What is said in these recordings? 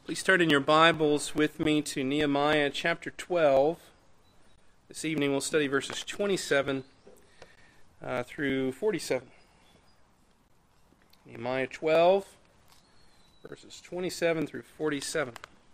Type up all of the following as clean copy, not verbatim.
Please turn in your Bibles with me to Nehemiah chapter 12. This evening we'll study verses 27 through 47. Nehemiah 12, verses 27 through 47.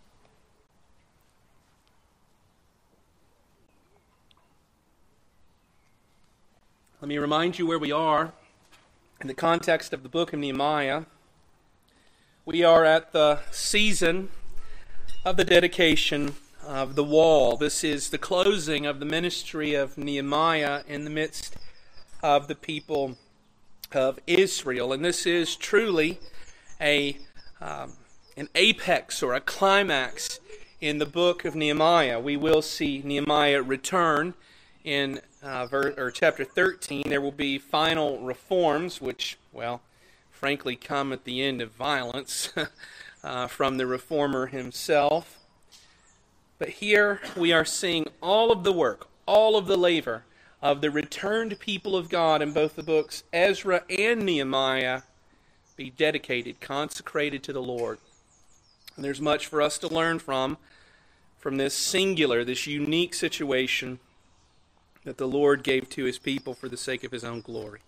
Let me remind you where we are in the context of the book of Nehemiah. We are at the season of the dedication of the wall. This is the closing of the ministry of Nehemiah in the midst of the people of Israel. And this is truly an apex or a climax in the book of Nehemiah. We will see Nehemiah return in chapter 13. There will be final reforms, which, frankly, come at the end of violence from the reformer himself. But here we are seeing all of the work, all of the labor of the returned people of God in both the books Ezra and Nehemiah be dedicated, consecrated to the Lord. And there's much for us to learn from this singular, this unique situation that the Lord gave to His people for the sake of His own glory.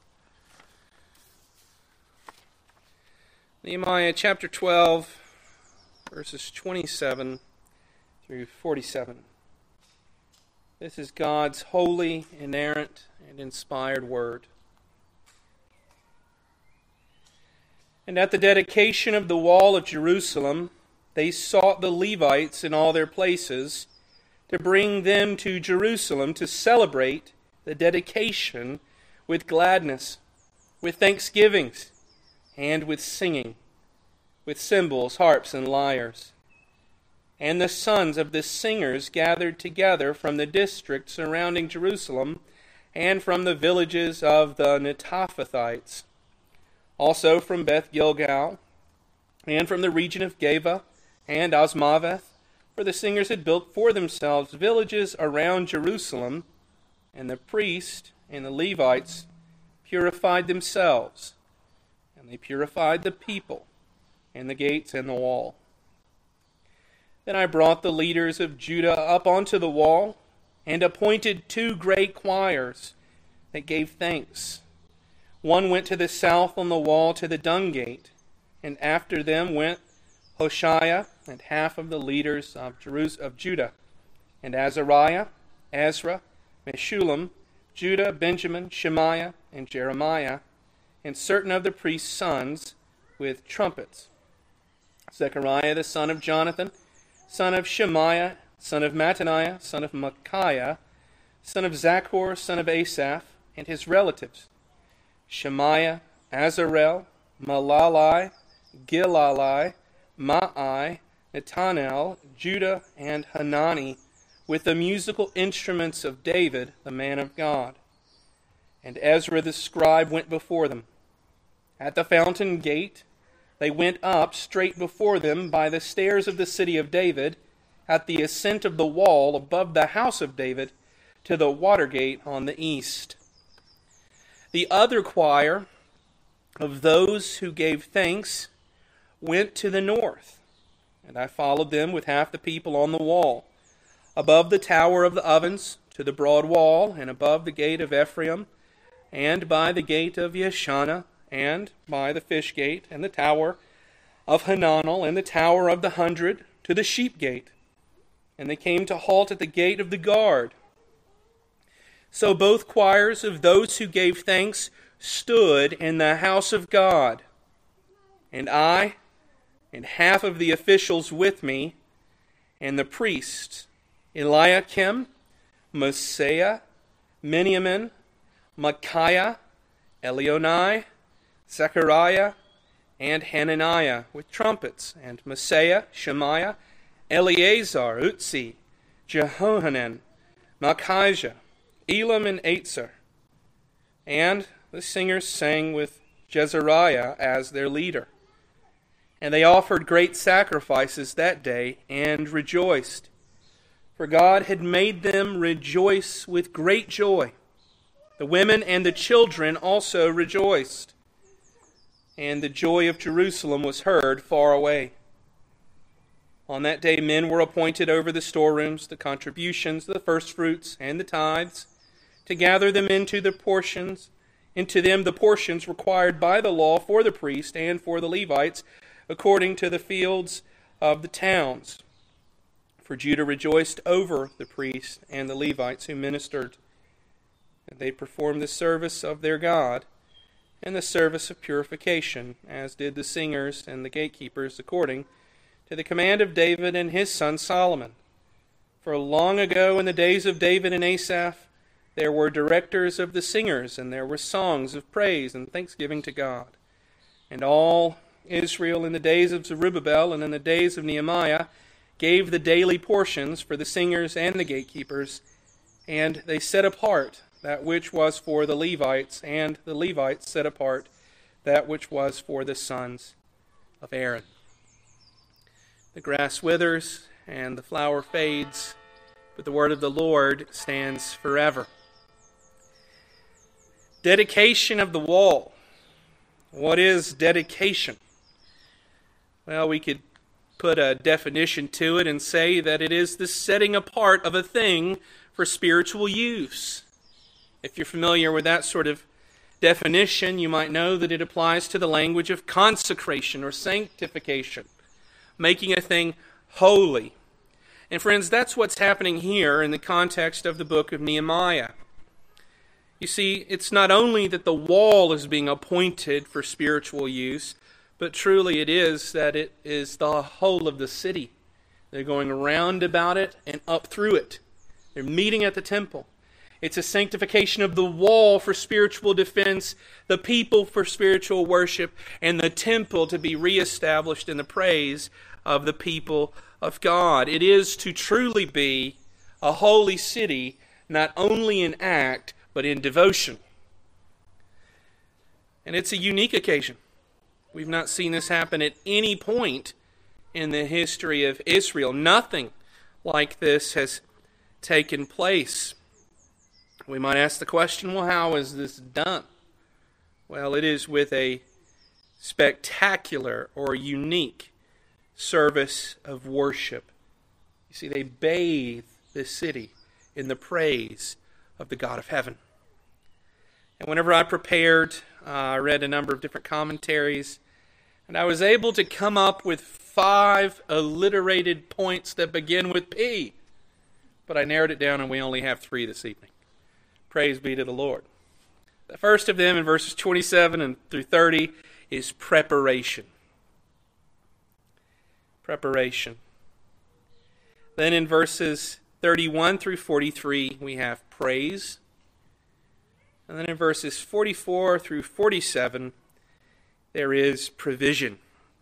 Nehemiah chapter 12, verses 27 through 47. This is God's holy, inerrant, and inspired word. And at the dedication of the wall of Jerusalem, they sought the Levites in all their places to bring them to Jerusalem to celebrate the dedication with gladness, with thanksgivings, and with singing, with cymbals, harps, and lyres. And the sons of the singers gathered together from the districts surrounding Jerusalem and from the villages of the Netophathites, also from Beth Gilgal, and from the region of Geba and Azmaveth, for the singers had built for themselves villages around Jerusalem, and the priests and the Levites purified themselves, and they purified the people, and the gates and the wall. Then I brought the leaders of Judah up onto the wall, and appointed 2 great choirs that gave thanks. One went to the south on the wall to the dung gate, and after them went Hoshea and half of the leaders of Judah, and Azariah, Ezra, Meshullam, Judah, Benjamin, Shemaiah, and Jeremiah, and certain of the priest's sons with trumpets. Zechariah the son of Jonathan, son of Shemaiah, son of Mattaniah, son of Micaiah, son of Zachor, son of Asaph, and his relatives, Shemaiah, Azarel, Malalai, Gilalai, Maai, Netanel, Judah, and Hanani, with the musical instruments of David, the man of God. And Ezra the scribe went before them. At the fountain gate they went up straight before them by the stairs of the city of David, at the ascent of the wall above the house of David, to the water gate on the east. The other choir of those who gave thanks went to the north, and I followed them with half the people on the wall, above the tower of the ovens, to the broad wall, and above the gate of Ephraim, and by the gate of Yeshana, and by the fish gate, and the tower of Hananel, and the tower of the 100, to the sheep gate. And they came to halt at the gate of the guard. So both choirs of those who gave thanks stood in the house of God, and I, and half of the officials with me, and the priests, Eliakim, Mosiah, Miniamin, Micaiah, Elionai, Zechariah, and Hananiah, with trumpets, and Mosiah, Shemaiah, Eleazar, Utzi, Jehohanan, Malchijah, Elam, and Atzar. And the singers sang with Jezariah as their leader. And they offered great sacrifices that day and rejoiced, for God had made them rejoice with great joy. The women and the children also rejoiced, and the joy of Jerusalem was heard far away. On that day men were appointed over the storerooms, the contributions, the firstfruits, and the tithes, to gather them into them the portions required by the law for the priest and for the Levites, according to the fields of the towns. For Judah rejoiced over the priests and the Levites who ministered, and they performed the service of their God and the service of purification, as did the singers and the gatekeepers, according to the command of David and his son Solomon. For long ago, in the days of David and Asaph, there were directors of the singers, and there were songs of praise and thanksgiving to God. And all Israel in the days of Zerubbabel and in the days of Nehemiah gave the daily portions for the singers and the gatekeepers, and they set apart that which was for the Levites, and the Levites set apart that which was for the sons of Aaron. The grass withers and the flower fades, but the word of the Lord stands forever. Dedication of the wall. What is dedication? Well, we could put a definition to it and say that it is the setting apart of a thing for spiritual use. If you're familiar with that sort of definition, you might know that it applies to the language of consecration or sanctification, making a thing holy. And friends, that's what's happening here in the context of the book of Nehemiah. You see, it's not only that the wall is being appointed for spiritual use, but truly it is that it is the whole of the city. They're going around about it and up through it. They're meeting at the temple. It's a sanctification of the wall for spiritual defense, the people for spiritual worship, and the temple to be reestablished in the praise of the people of God. It is to truly be a holy city, not only in act, but in devotion. And it's a unique occasion. We've not seen this happen at any point in the history of Israel. Nothing like this has taken place. We might ask the question, well, how is this done? Well, it is with a spectacular or unique service of worship. You see, they bathe the city in the praise of the God of heaven. And whenever I prepared, I read a number of different commentaries, and I was able to come up with 5 alliterated points that begin with P. But I narrowed it down, and we only have 3 this evening. Praise be to the Lord. The first of them in verses 27 and through 30 is preparation. Preparation. Then in verses 31 through 43 we have praise. And then in verses 44 through 47 there is provision.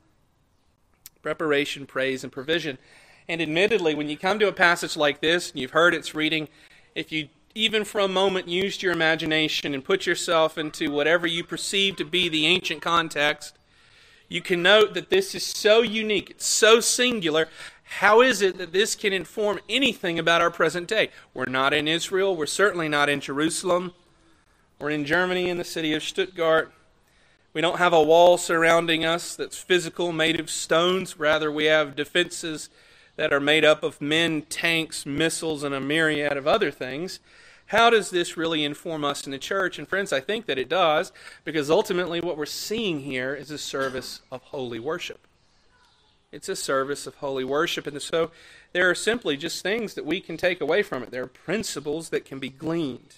Preparation, praise, and provision. And admittedly, when you come to a passage like this, and you've heard its reading, if you even for a moment used your imagination and put yourself into whatever you perceive to be the ancient context, you can note that this is so unique, it's so singular. How is it that this can inform anything about our present day? We're not in Israel, we're certainly not in Jerusalem, we're in Germany, in the city of Stuttgart. We don't have a wall surrounding us that's physical, made of stones. Rather, we have defenses that are made up of men, tanks, missiles, and a myriad of other things. How does this really inform us in the church? And friends, I think that it does, because ultimately what we're seeing here is a service of holy worship. It's a service of holy worship, and so there are simply just things that we can take away from it. There are principles that can be gleaned.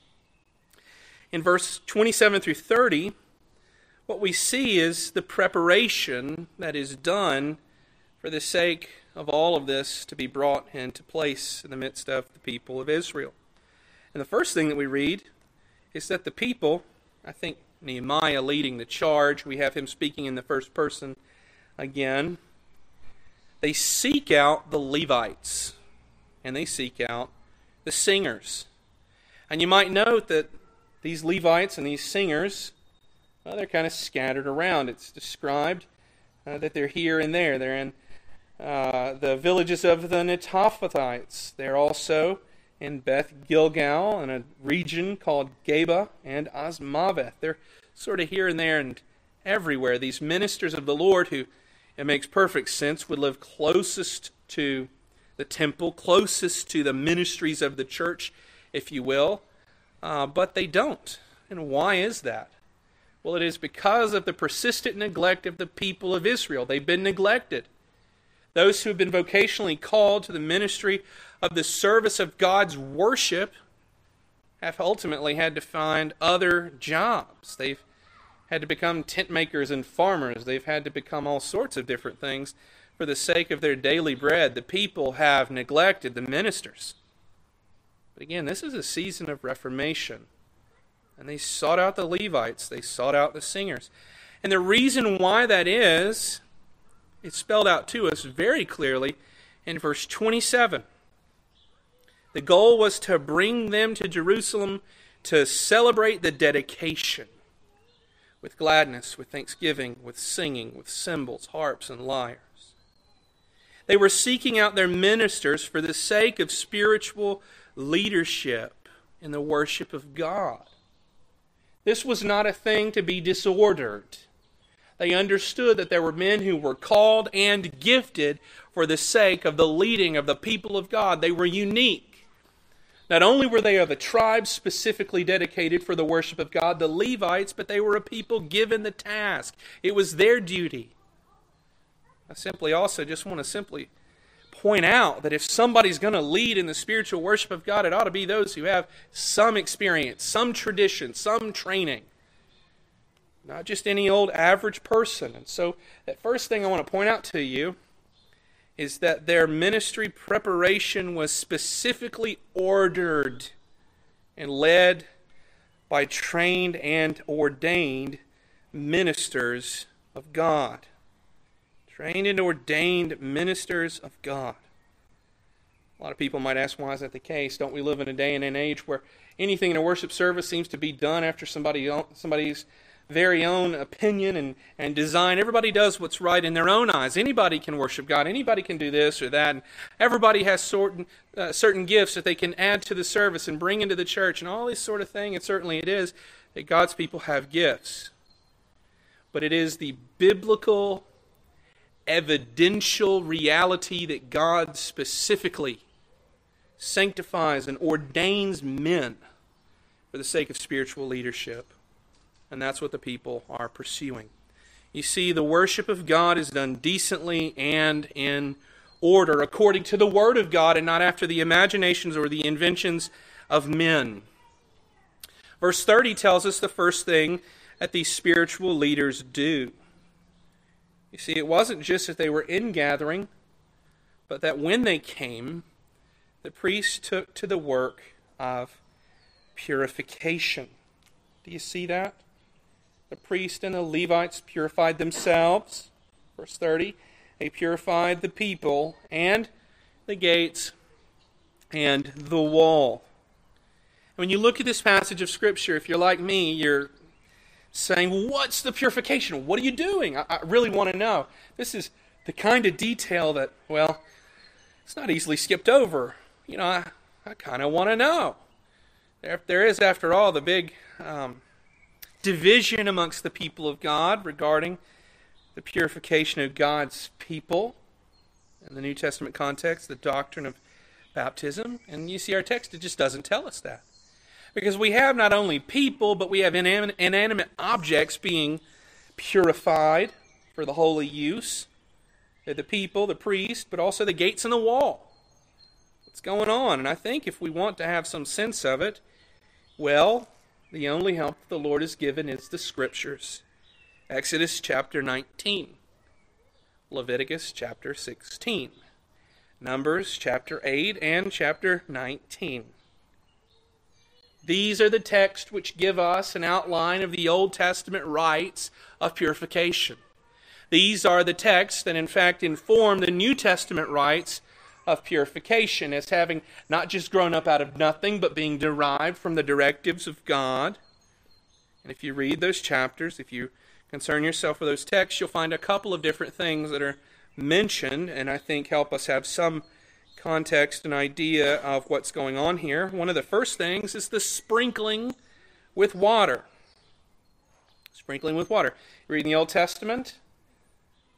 In verse 27 through 30, what we see is the preparation that is done for the sake of all of this to be brought into place in the midst of the people of Israel. And the first thing that we read is that the people, I think Nehemiah leading the charge, we have him speaking in the first person again, they seek out the Levites and they seek out the singers. And you might note that these Levites and these singers, well, they're kind of scattered around. It's described that they're here and there. They're in the villages of the Netophathites. They're also in Beth Gilgal, in a region called Geba and Azmaveth. They're sort of here and there and everywhere. These ministers of the Lord who, It makes perfect sense, would live closest to the temple, closest to the ministries of the church, if you will, but they don't. And why is that? Well, it is because of the persistent neglect of the people of Israel. They've been neglected. Those who have been vocationally called to the ministry of the service of God's worship have ultimately had to find other jobs. They've had to become tent makers and farmers. They've had to become all sorts of different things for the sake of their daily bread. The people have neglected the ministers. But again, this is a season of reformation. And they sought out the Levites. They sought out the singers. And the reason why that is, it's spelled out to us very clearly in verse 27. The goal was to bring them to Jerusalem to celebrate the dedication with gladness, with thanksgiving, with singing, with cymbals, harps, and lyres. They were seeking out their ministers for the sake of spiritual leadership in the worship of God. This was not a thing to be disordered. They understood that there were men who were called and gifted for the sake of the leading of the people of God. They were unique. Not only were they of a tribe specifically dedicated for the worship of God, the Levites, but they were a people given the task. It was their duty. I just want to point out that if somebody's going to lead in the spiritual worship of God, it ought to be those who have some experience, some tradition, some training. Not just any old average person. And so that first thing I want to point out to you is that their ministry preparation was specifically ordered and led by trained and ordained ministers of God. Trained and ordained ministers of God. A lot of people might ask, why is that the case? Don't we live in a day and an age where anything in a worship service seems to be done after somebody's very own opinion and design? Everybody does what's right in their own eyes. Anybody can worship God. Anybody can do this or that. And everybody has certain gifts that they can add to the service and bring into the church and all this sort of thing. And certainly it is that God's people have gifts. But it is the biblical, evidential reality that God specifically sanctifies and ordains men for the sake of spiritual leadership. And that's what the people are pursuing. You see, the worship of God is done decently and in order, according to the Word of God, and not after the imaginations or the inventions of men. Verse 30 tells us the first thing that these spiritual leaders do. You see, it wasn't just that they were in gathering, but that when they came, the priests took to the work of purification. Do you see that? The priest and the Levites purified themselves. Verse 30, they purified the people and the gates and the wall. When you look at this passage of Scripture, if you're like me, you're saying, well, what's the purification? What are you doing? I really want to know. This is the kind of detail that, well, it's not easily skipped over. You know, I kind of want to know. There is, after all, the big division amongst the people of God regarding the purification of God's people. In the New Testament context, the doctrine of baptism. And you see our text, it just doesn't tell us that. Because we have not only people, but we have inanimate objects being purified for the holy use. They're the people, the priest, but also the gates and the wall. What's going on? And I think if we want to have some sense of it, well, the only help the Lord has given is the Scriptures. Exodus chapter 19. Leviticus chapter 16. Numbers chapter 8 and chapter 19. These are the texts which give us an outline of the Old Testament rites of purification. These are the texts that in fact inform the New Testament rites of purification as having not just grown up out of nothing, but being derived from the directives of God. And if you read those chapters, if you concern yourself with those texts, you'll find a couple of different things that are mentioned, and I think help us have some context and idea of what's going on here. One of the first things is the sprinkling with water. Sprinkling with water. You read in the Old Testament,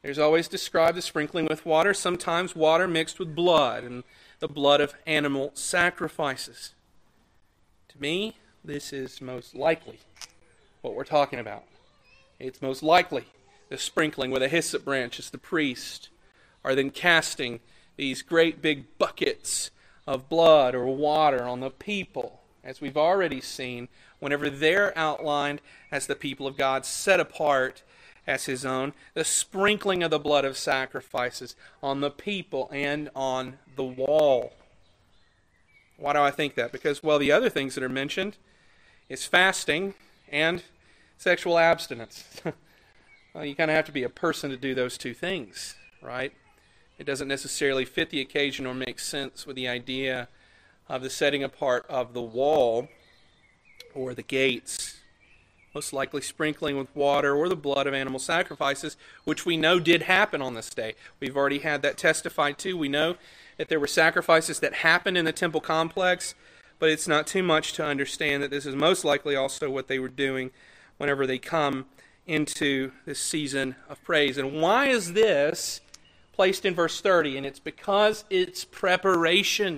There's always described the sprinkling with water, sometimes water mixed with blood, and the blood of animal sacrifices. To me, this is most likely what we're talking about. It's most likely the sprinkling with a hyssop branch as the priest are then casting these great big buckets of blood or water on the people, as we've already seen, whenever they're outlined as the people of God, set apart as His own, the sprinkling of the blood of sacrifices on the people and on the wall. Why do I think that? Because, well, the other things that are mentioned is fasting and sexual abstinence. Well, you kind of have to be a person to do those two things, right? It doesn't necessarily fit the occasion or make sense with the idea of the setting apart of the wall or the gates. Most likely sprinkling with water or the blood of animal sacrifices, which we know did happen on this day. We've already had that testified to. We know that there were sacrifices that happened in the temple complex, but it's not too much to understand that this is most likely also what they were doing whenever they come into this season of praise. And why is this placed in verse 30? And it's because it's preparation.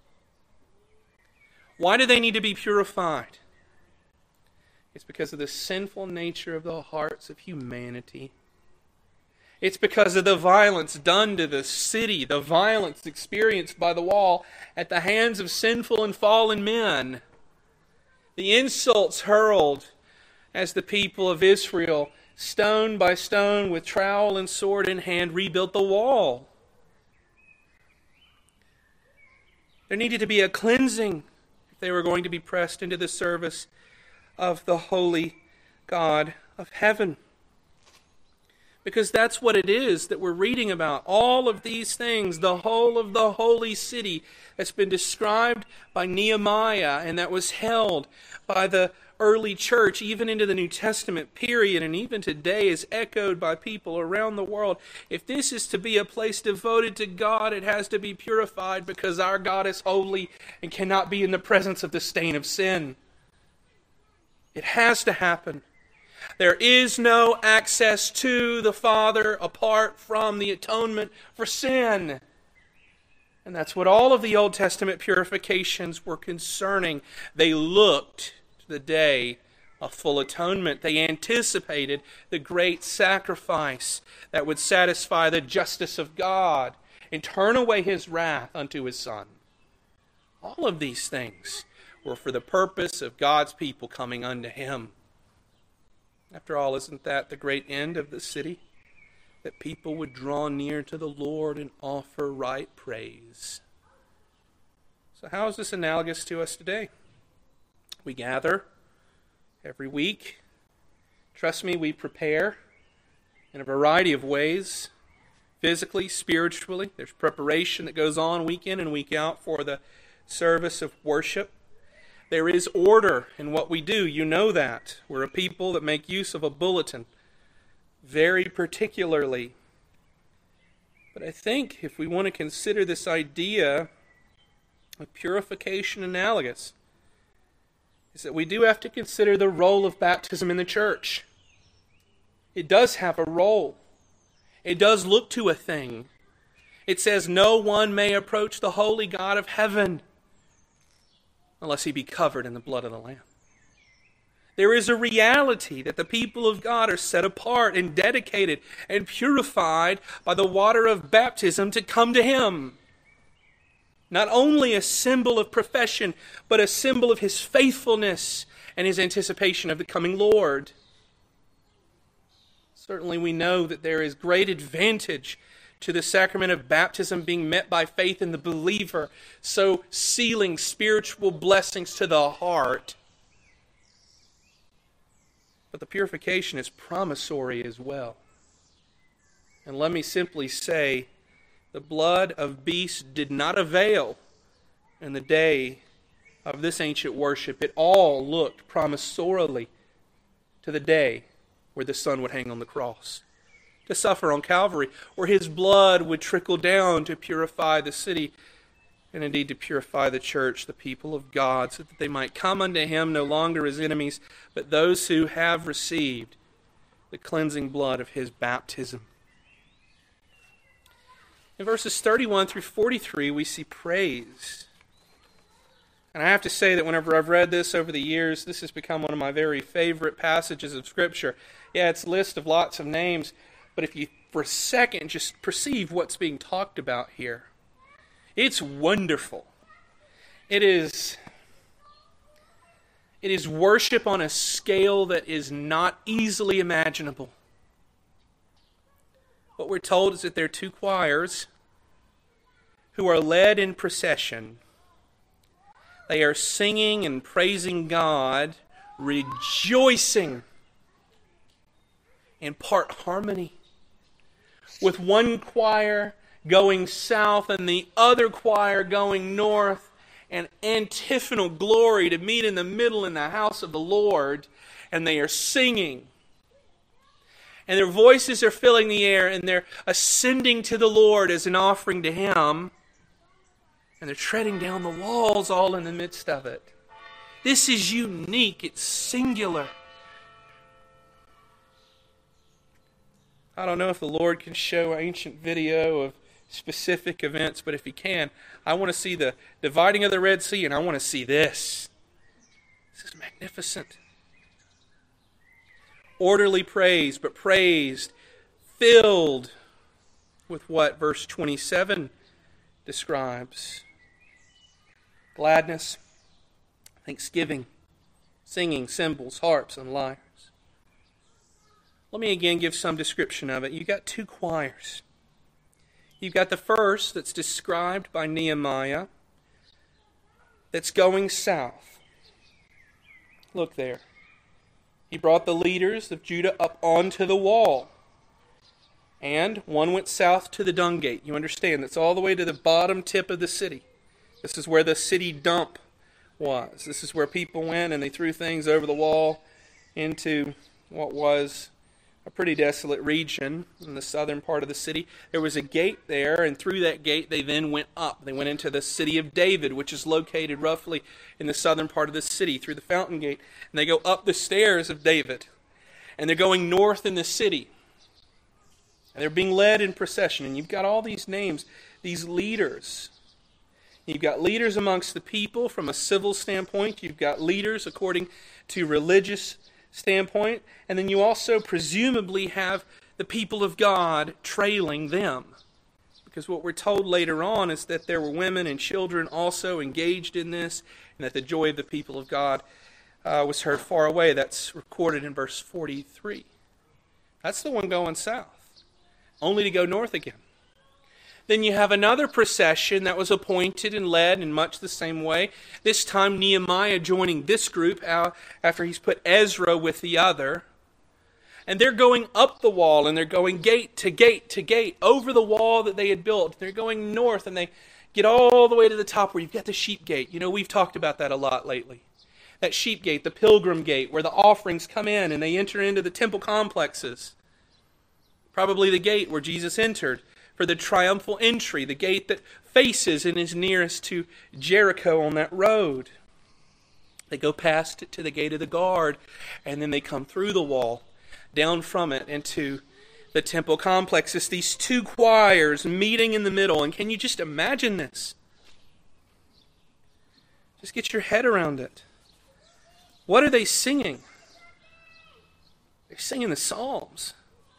Why do they need to be purified? It's because of the sinful nature of the hearts of humanity. It's because of the violence done to the city, the violence experienced by the wall at the hands of sinful and fallen men. The insults hurled as the people of Israel, stone by stone, with trowel and sword in hand, rebuilt the wall. There needed to be a cleansing if they were going to be pressed into the service of the holy God of heaven. Because that's what it is that we're reading about. All of these things, the whole of the holy city that's been described by Nehemiah and that was held by the early church, even into the New Testament period, and even today is echoed by people around the world. If this is to be a place devoted to God, it has to be purified because our God is holy and cannot be in the presence of the stain of sin. It has to happen. There is no access to the Father apart from the atonement for sin. And that's what all of the Old Testament purifications were concerning. They looked to the day of full atonement. They anticipated the great sacrifice that would satisfy the justice of God and turn away His wrath unto His Son. All of these things were for the purpose of God's people coming unto Him. After all, isn't that the great end of the city? That people would draw near to the Lord and offer right praise. So how is this analogous to us today? We gather every week. Trust me, we prepare in a variety of ways, physically, spiritually. There's preparation that goes on week in and week out for the service of worship. There is order in what we do. You know that. We're a people that make use of a bulletin very particularly. But I think if we want to consider this idea of purification analogous, is that we do have to consider the role of baptism in the church. It does have a role. It does look to a thing. It says no one may approach the holy God of heaven unless he be covered in the blood of the Lamb. There is a reality that the people of God are set apart and dedicated and purified by the water of baptism to come to Him. Not only a symbol of profession, but a symbol of His faithfulness and His anticipation of the coming Lord. Certainly we know that there is great advantage to the sacrament of baptism being met by faith in the believer, so sealing spiritual blessings to the heart. But the purification is promissory as well. And let me simply say, the blood of beasts did not avail in the day of this ancient worship. It all looked promissorily to the day where the Son would hang on the cross, to suffer on Calvary, where His blood would trickle down to purify the city, and indeed to purify the church, the people of God, so that they might come unto Him no longer as enemies, but those who have received the cleansing blood of His baptism. In verses 31 through 43, we see praise. And I have to say that whenever I've read this over the years, this has become one of my very favorite passages of Scripture. Yeah, it's a list of lots of names, but if you, for a second, just perceive what's being talked about here, it's wonderful. It is worship on a scale that is not easily imaginable. What we're told is that there are two choirs who are led in procession. They are singing and praising God, rejoicing in part harmony, with one choir going south and the other choir going north, and antiphonal glory to meet in the middle in the house of the Lord, and they are singing. And their voices are filling the air, and they're ascending to the Lord as an offering to Him. And they're treading down the walls all in the midst of it. This is unique. It's singular. I don't know if the Lord can show ancient video of specific events, but if He can, I want to see the dividing of the Red Sea, and I want to see this. This is magnificent. Orderly praise, but praised, filled with what verse 27 describes. Gladness, thanksgiving, singing, cymbals, harps, and lyres. Let me again give some description of it. You've got two choirs. You've got the first that's described by Nehemiah that's going south. Look there. He brought the leaders of Judah up onto the wall. And one went south to the dung gate. You understand, that's all the way to the bottom tip of the city. This is where the city dump was. This is where people went and they threw things over the wall into what was a pretty desolate region in the southern part of the city. There was a gate there, and through that gate they then went up. They went into the city of David, which is located roughly in the southern part of the city, through the fountain gate. And they go up the stairs of David. And they're going north in the city. And they're being led in procession. And you've got all these names, these leaders. You've got leaders amongst the people from a civil standpoint. You've got leaders according to religious standpoint. And then you also presumably have the people of God trailing them. Because what we're told later on is that there were women and children also engaged in this, and that the joy of the people of God was heard far away. That's recorded in verse 43. That's the one going south, only to go north again. Then you have another procession that was appointed and led in much the same way. This time Nehemiah joining this group after he's put Ezra with the other. And they're going up the wall, and they're going gate to gate to gate over the wall that they had built. They're going north, and they get all the way to the top where you've got the sheep gate. You know, we've talked about that a lot lately. That sheep gate, the pilgrim gate, where the offerings come in and they enter into the temple complexes. Probably the gate where Jesus entered for the triumphal entry, the gate that faces and is nearest to Jericho on that road. They go past it to the gate of the guard, and then they come through the wall, down from it into the temple complex. It's these two choirs meeting in the middle. And can you just imagine this? Just get your head around it. What are they singing? They're singing the Psalms.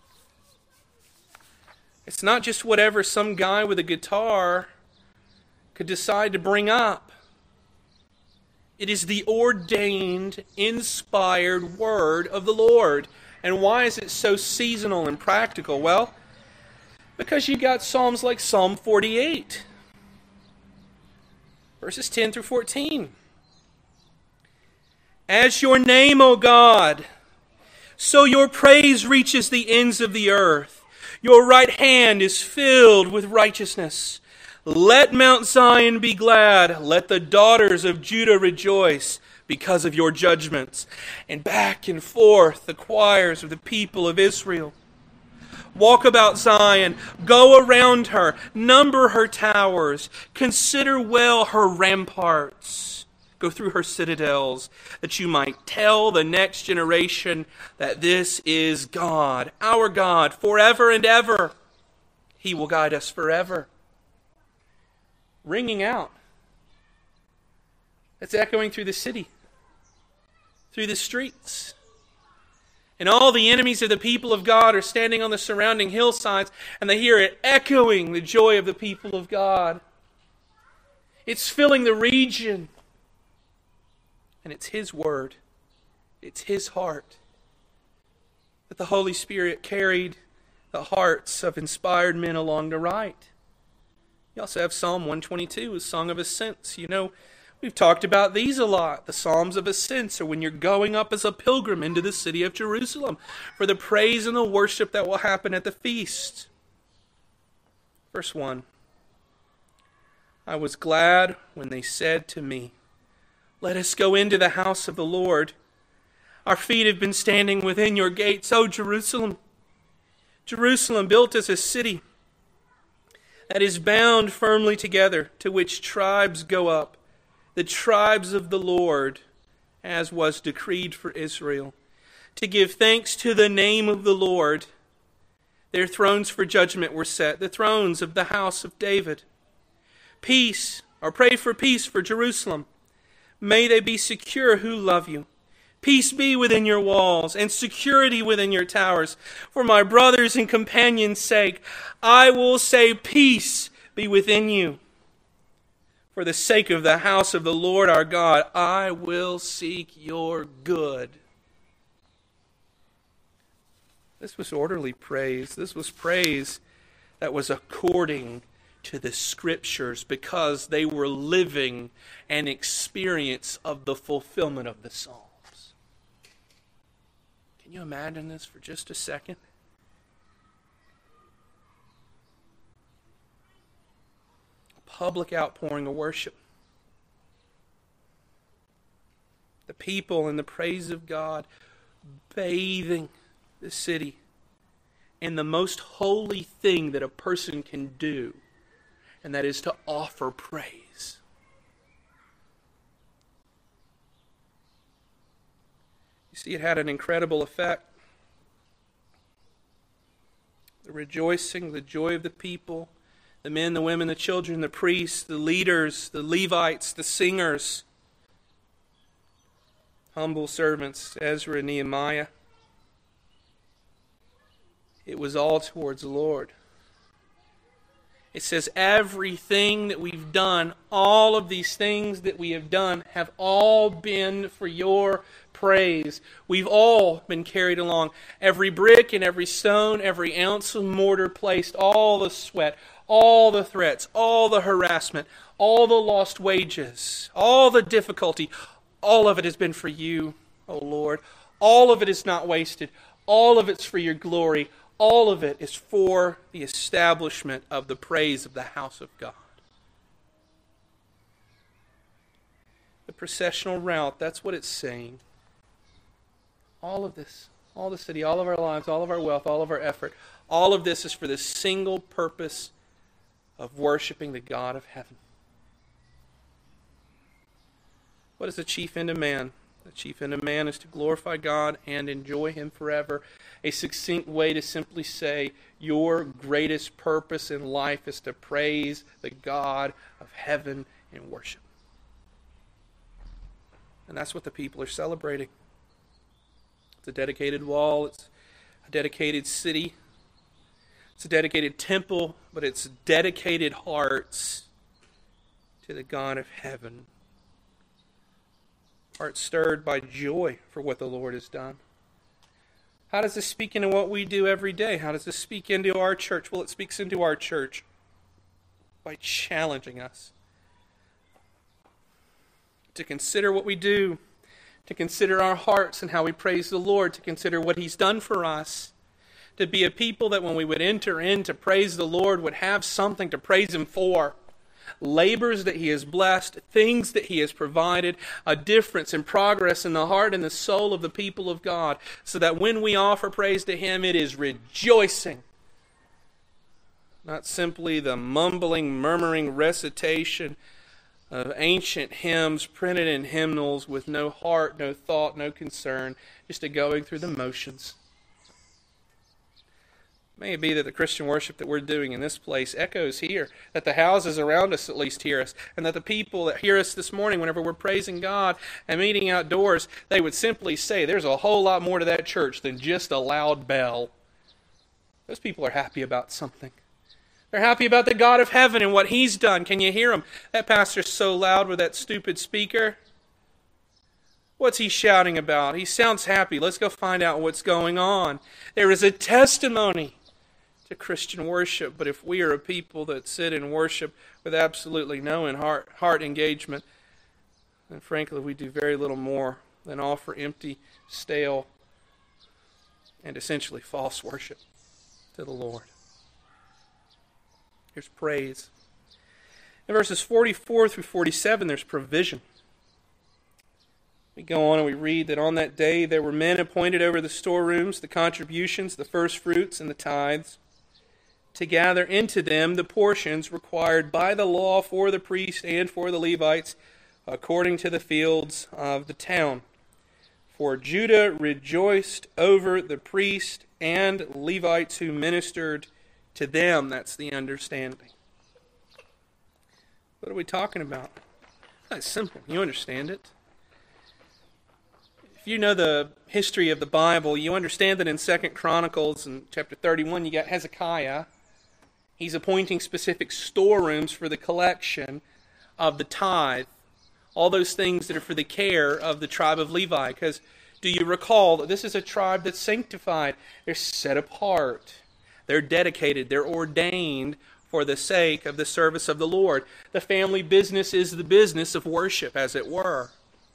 It's not just whatever some guy with a guitar could decide to bring up. It is the ordained, inspired word of the Lord. And why is it so seasonal and practical? Well, because you got Psalms like Psalm 48, verses 10 through 14. As your name, O God, so your praise reaches the ends of the earth. Your right hand is filled with righteousness. Let Mount Zion be glad. Let the daughters of Judah rejoice because of your judgments. And back and forth the choirs of the people of Israel. Walk about Zion, go around her, number her towers, consider well her ramparts. Go through her citadels, that you might tell the next generation that this is God, our God, forever and ever. He will guide us forever. Ringing out. It's echoing through the city, through the streets. And all the enemies of the people of God are standing on the surrounding hillsides, and they hear it echoing the joy of the people of God. It's filling the region. And it's His word. It's His heart. That the Holy Spirit carried the hearts of inspired men along to write. You also have Psalm 122, a song of ascents. You know, we've talked about these a lot. The Psalms of Ascents are when you're going up as a pilgrim into the city of Jerusalem for the praise and the worship that will happen at the feast. Verse 1. I was glad when they said to me, let us go into the house of the Lord. Our feet have been standing within your gates, O Jerusalem. Jerusalem, built as a city that is bound firmly together, to which tribes go up, the tribes of the Lord, as was decreed for Israel, to give thanks to the name of the Lord. Their thrones for judgment were set, the thrones of the house of David. Peace, or pray for peace for Jerusalem. May they be secure who love you. Peace be within your walls, and security within your towers. For my brothers and companions' sake, I will say peace be within you. For the sake of the house of the Lord our God, I will seek your good. This was orderly praise. This was praise that was according to the Scriptures, because they were living an experience of the fulfillment of the Psalms. Can you imagine this for just a second? A public outpouring of worship. The people in the praise of God bathing the city in the most holy thing that a person can do, and that is to offer praise. You see, it had an incredible effect. The rejoicing, the joy of the people, the men, the women, the children, the priests, the leaders, the Levites, the singers, humble servants, Ezra and Nehemiah. It was all towards the Lord. It says everything that we've done, all of these things that we have done, have all been for your praise. We've all been carried along. Every brick and every stone, every ounce of mortar placed, all the sweat, all the threats, all the harassment, all the lost wages, all the difficulty, all of it has been for you, O Lord. All of it is not wasted. All of it's for your glory. All of it is for the establishment of the praise of the house of God. The processional route, that's what it's saying. All of this, all the city, all of our lives, all of our wealth, all of our effort, all of this is for the single purpose of worshiping the God of heaven. What is the chief end of man? The chief end of man is to glorify God and enjoy Him forever. A succinct way to simply say, your greatest purpose in life is to praise the God of heaven in worship. And that's what the people are celebrating. It's a dedicated wall. It's a dedicated city. It's a dedicated temple, but it's dedicated hearts to the God of heaven. Hearts stirred by joy for what the Lord has done. How does this speak into what we do every day? How does this speak into our church? Well, it speaks into our church by challenging us to consider what we do, to consider our hearts and how we praise the Lord, to consider what He's done for us, to be a people that when we would enter in to praise the Lord would have something to praise Him for. Labors that He has blessed, things that He has provided, a difference and progress in the heart and the soul of the people of God, so that when we offer praise to Him, it is rejoicing. Not simply the mumbling, murmuring recitation of ancient hymns printed in hymnals with no heart, no thought, no concern, just a going through the motions. May it be that the Christian worship that we're doing in this place echoes here, that the houses around us at least hear us, and that the people that hear us this morning whenever we're praising God and meeting outdoors, they would simply say, there's a whole lot more to that church than just a loud bell. Those people are happy about something. They're happy about the God of heaven and what He's done. Can you hear them? That pastor's so loud with that stupid speaker. What's he shouting about? He sounds happy. Let's go find out what's going on. There is a testimony to Christian worship, but if we are a people that sit and worship with absolutely no heart engagement, then frankly we do very little more than offer empty, stale, and essentially false worship to the Lord. Here's praise. In verses 44 through 47, there's provision. We go on and we read that on that day there were men appointed over the storerooms, the contributions, the first fruits, and the tithes, to gather into them the portions required by the law for the priests and for the Levites, according to the fields of the town. For Judah rejoiced over the priests and Levites who ministered to them. That's the understanding. What are we talking about? That's simple. You understand it. If you know the history of the Bible, you understand that in 2 Chronicles, in chapter 31, you got Hezekiah. He's appointing specific storerooms for the collection of the tithe. All those things that are for the care of the tribe of Levi. Because do you recall that this is a tribe that's sanctified? They're set apart. They're dedicated. They're ordained for the sake of the service of the Lord. The family business is the business of worship, as it were.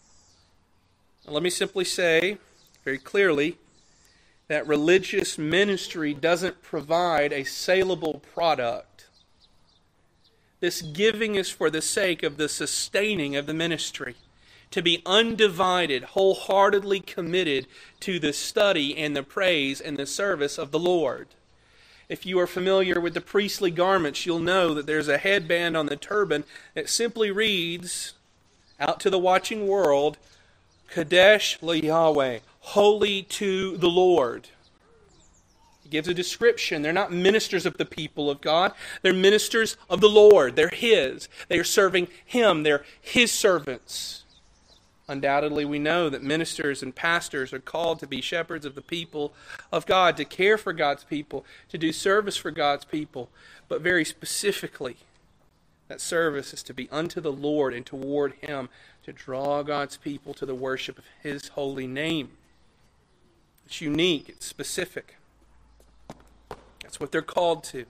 Let me simply say very clearly that religious ministry doesn't provide a saleable product. This giving is for the sake of the sustaining of the ministry, to be undivided, wholeheartedly committed to the study and the praise and the service of the Lord. If you are familiar with the priestly garments, you'll know that there's a headband on the turban that simply reads out to the watching world, Kadesh LeYahweh, holy to the Lord. He gives a description. They're not ministers of the people of God. They're ministers of the Lord. They're His. They are serving Him. They're His servants. Undoubtedly, we know that ministers and pastors are called to be shepherds of the people of God, to care for God's people, to do service for God's people. But very specifically, that service is to be unto the Lord and toward Him, to draw God's people to the worship of His holy name. It's unique. It's specific. That's what they're called to.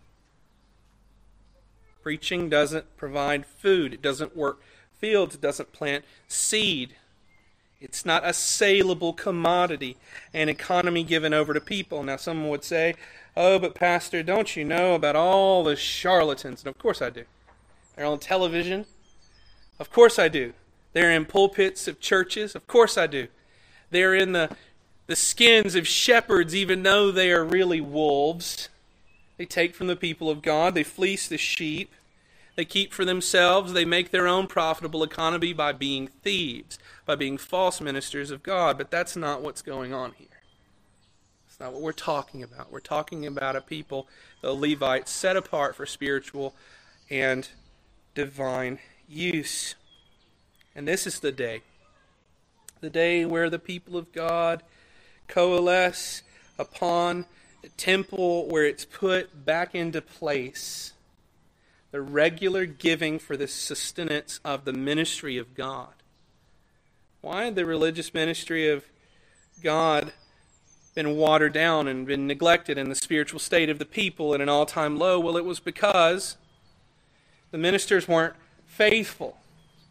Preaching doesn't provide food. It doesn't work fields. It doesn't plant seed. It's not a saleable commodity, an economy given over to people. Now someone would say, oh, but Pastor, don't you know about all the charlatans? And of course I do. They're on television. Of course I do. They're in pulpits of churches. Of course I do. They're in the skins of shepherds, even though they are really wolves. They take from the people of God. They fleece the sheep. They keep for themselves. They make their own profitable economy by being thieves, by being false ministers of God. But that's not what's going on here. That's not what we're talking about. We're talking about a people, the Levites, set apart for spiritual and divine use. And this is the day where the people of God coalesce upon the temple, where it's put back into place, the regular giving for the sustenance of the ministry of God. Why had the religious ministry of God been watered down and been neglected, and the spiritual state of the people at an all-time low? Well, it was because the ministers weren't faithful.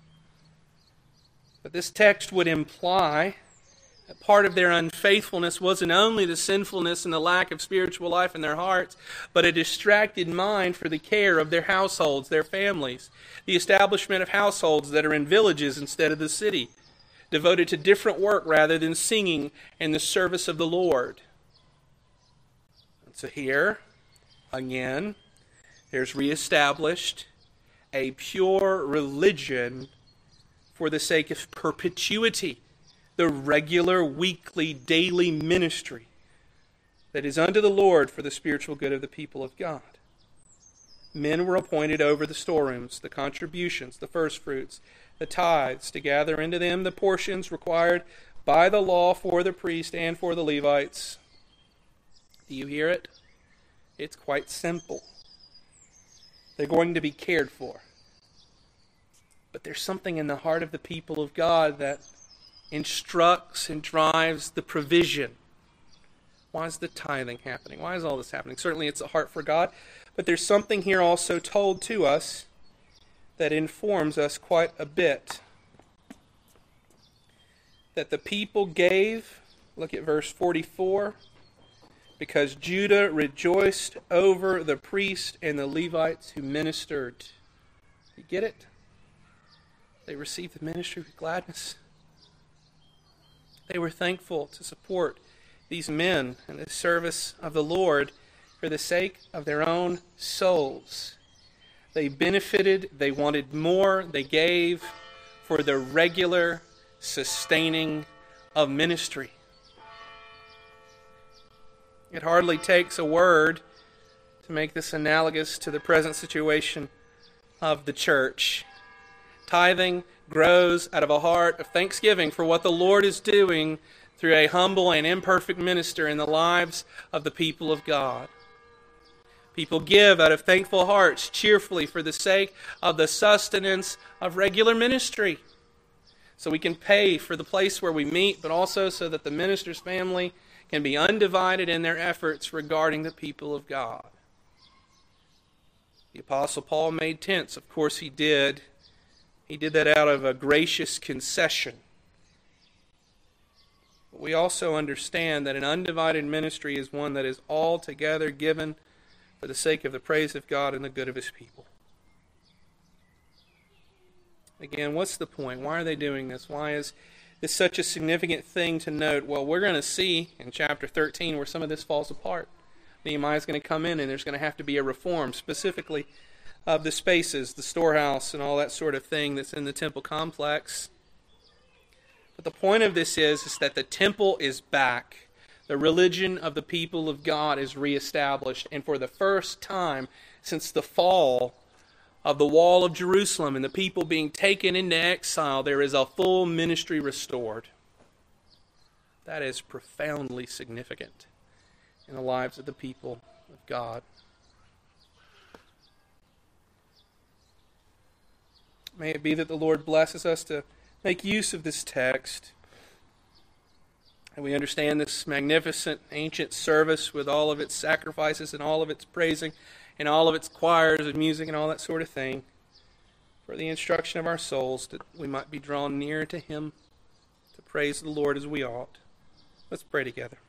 But this text would imply that part of their unfaithfulness wasn't only the sinfulness and the lack of spiritual life in their hearts, but a distracted mind for the care of their households, their families, the establishment of households that are in villages instead of the city, devoted to different work rather than singing and the service of the Lord. And so here, again, there's reestablished a pure religion for the sake of perpetuity, the regular, weekly, daily ministry that is unto the Lord for the spiritual good of the people of God. Men were appointed over the storerooms, the contributions, the firstfruits, the tithes, to gather into them the portions required by the law for the priest and for the Levites. Do you hear it? It's quite simple. They're going to be cared for. But there's something in the heart of the people of God that instructs and drives the provision. Why is the tithing happening? Why is all this happening? Certainly it's a heart for God, but there's something here also told to us that informs us quite a bit. That the people gave, look at verse 44, because Judah rejoiced over the priests and the Levites who ministered. You get it? They received the ministry with gladness. They were thankful to support these men in the service of the Lord for the sake of their own souls. They benefited, they wanted more, they gave for the regular sustaining of ministry. It hardly takes a word to make this analogous to the present situation of the church. Tithing grows out of a heart of thanksgiving for what the Lord is doing through a humble and imperfect minister in the lives of the people of God. People give out of thankful hearts, cheerfully, for the sake of the sustenance of regular ministry. So we can pay for the place where we meet, but also so that the minister's family can be undivided in their efforts regarding the people of God. The Apostle Paul made tents. Of course he did. He did that out of a gracious concession. But we also understand that an undivided ministry is one that is altogether given for the sake of the praise of God and the good of His people. Again, what's the point? Why are they doing this? Why is this such a significant thing to note? Well, we're going to see in chapter 13 where some of this falls apart. Nehemiah is going to come in and there's going to have to be a reform, specifically of the spaces, the storehouse, and all that sort of thing that's in the temple complex. But the point of this is that the temple is back. The religion of the people of God is reestablished. And for the first time since the fall of the wall of Jerusalem and the people being taken into exile, there is a full ministry restored. That is profoundly significant in the lives of the people of God. May it be that the Lord blesses us to make use of this text, and we understand this magnificent ancient service with all of its sacrifices and all of its praising and all of its choirs and music and all that sort of thing, for the instruction of our souls, that we might be drawn near to Him to praise the Lord as we ought. Let's pray together.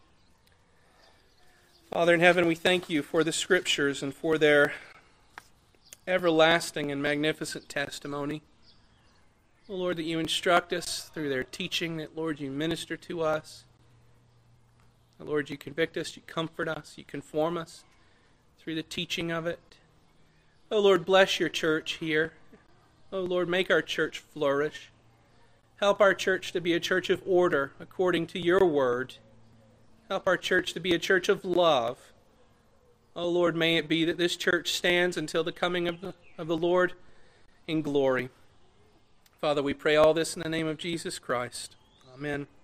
Father in heaven, we thank You for the Scriptures and for their everlasting and magnificent testimony. Oh Lord, that You instruct us through their teaching, that Lord, You minister to us. Oh Lord, You convict us, You comfort us, You conform us through the teaching of it. Oh Lord, bless Your church here. Oh Lord, make our church flourish. Help our church to be a church of order according to Your word. Help our church to be a church of love. Oh Lord, may it be that this church stands until the coming of the Lord in glory. Father, we pray all this in the name of Jesus Christ. Amen.